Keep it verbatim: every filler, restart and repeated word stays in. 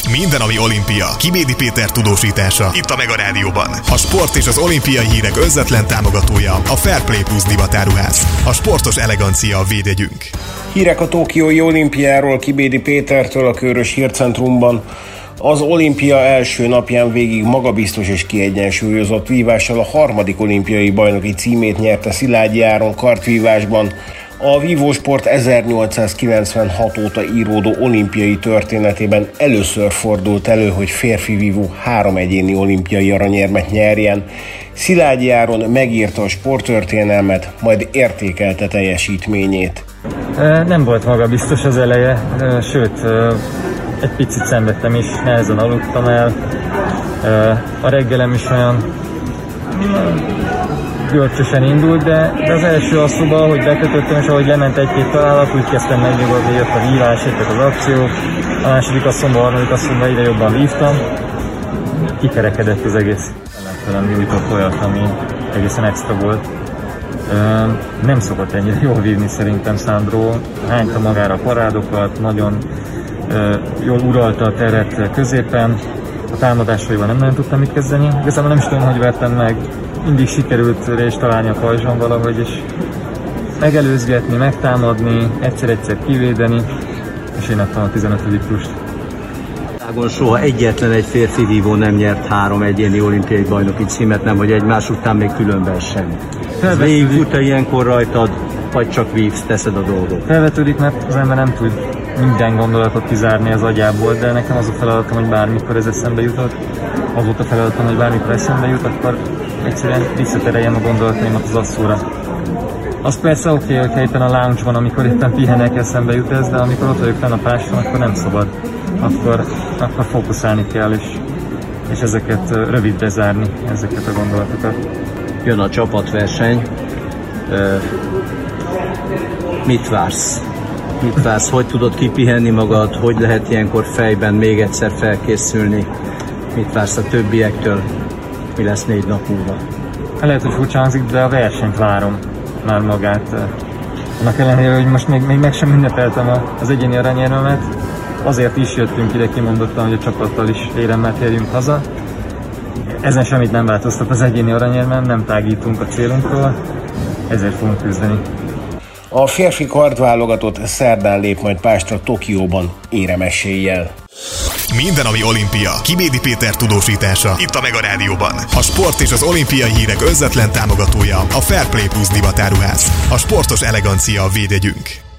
Minden, ami olimpia. Kibédi Péter tudósítása. Itt a Mega Rádióban. A sport és az olimpiai hírek özvetlen támogatója a Fairplay Plus divatáruház. A sportos elegancia a védjegyünk. Hírek a tokiói olimpiáról Kibédi Pétertől a Körös Hírcentrumban. Az olimpia első napján végig magabiztos és kiegyensúlyozott vívással a harmadik olimpiai bajnoki címét nyerte Szilágyi Áron kartvívásban. A vívósport ezernyolcszázkilencvenhat óta íródó olimpiai történetében először fordult elő, hogy férfi vívó három egyéni olimpiai aranyérmet nyerjen. Szilágyi Áron megírta a sporttörténelmet, majd értékelte teljesítményét. Nem volt magabiztos az eleje, sőt, egy picit szenvedtem is, nehezen aludtam el. A reggelem is olyan görcsösen indult, de, de az első asszóban, ahogy bekötöttem, és ahogy lement egy-két találat, úgy kezdtem megnyugodni, jött a vívás, jöttek az akciók. A második asszomban, a harmadik asszomban ide jobban vívtam. Kikerekedett az egész. Ellenfelem nyújtott olyat, ami egészen extra volt. Nem szokott ennyire jól vívni szerintem Sandro. Hányta magára a parádokat, nagyon jól uralta a teret középen. A támadásaival nem nagyon tudtam mit kezdeni. Igazából nem is tudom, hogy vertem meg. Mindig sikerült rést találni a pajzson valahogy, és megelőzgetni, megtámadni, egyszer-egyszer kivédeni, és én adtam a tizenötödik plust. Soha egyetlen egy férfi vívó nem nyert három egyéni olimpiai bajnoki címet, nem hogy egymás után még külön verseny. Végigfut-e ilyenkor rajtad, vagy csak vívsz, teszed a dolgot? Felvetődik, mert az ember nem tud minden gondolatot kizárni az agyából, de nekem az a feladatom, hogy bármikor ez eszembe jutott, az volt a feladatom, hogy bármikor eszembe jut, akkor egyszerűen visszatereljem a gondolataimat az asszóra. Az persze oké, okay, hogyha éppen a lounge-ban, amikor éppen pihenek, eszembe jut ez, de amikor ott vagyok fenn a páson, akkor nem szabad. Akkor, akkor fókuszálni kell, és, és ezeket rövidre zárni, ezeket a gondolatokat. Jön a csapatverseny. Mit vársz? Mit vársz? Hogy tudod kipihenni magad? Hogy lehet ilyenkor fejben még egyszer felkészülni? Mit vársz a többiektől? Mi lesz négy nap múlva? Lehet, hogy furcsa hangzik, de a versenyt várom már magát. Annak ellenére, hogy most még, még meg sem ünnepeltem az egyéni aranyérmemet. Azért is jöttünk ide, kimondottam, hogy a csapattal is éremmel térjünk haza. Ezen semmit nem változtat az egyéni aranyérmem, nem tágítunk a célunkról, ezért fogunk küzdeni. A férfi kardválogatott szerdán lép majd Pástra Tokióban éremeséllyel. Minden, ami olimpia. Kibédi Péter tudósítása. Itt a Mega Rádióban. A sport és az olimpiai hírek özvetlen támogatója a Fairplay Plus divatáruház. A sportos elegancia a védjegyünk.